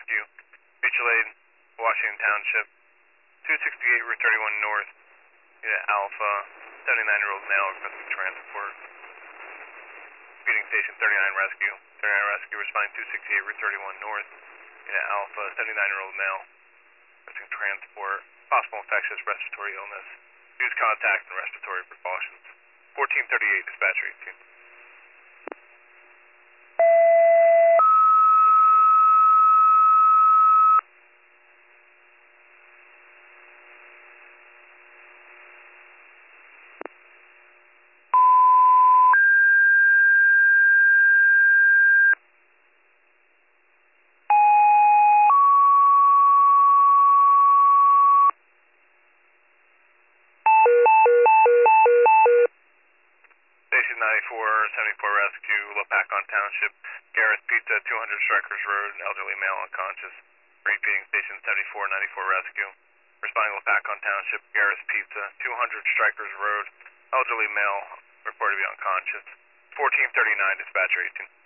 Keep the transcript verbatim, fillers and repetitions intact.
Rescue, Mutual Aid, Washington Township, two sixty-eight Route thirty-one North, Unit Alpha, seventy-nine-year-old male requesting transport. Feeding Station thirty-nine Rescue, thirty-nine Rescue responding two sixty-eight Route thirty-one North, Unit Alpha, seventy-nine-year-old male requesting transport. Possible infectious respiratory illness. Use contact and respiratory precautions. fourteen thirty-eight, dispatcher eighteen. Station ninety-four, seventy-four Rescue, Lapacon Township, Gareth Pizza, two hundred Strikers Road, elderly male unconscious. Repeating Station seventy-four ninety-four Rescue. Responding Lapacon Township, Gareth Pizza, two hundred Strikers Road, elderly male reported to be unconscious. fourteen thirty-nine, dispatcher eighteen.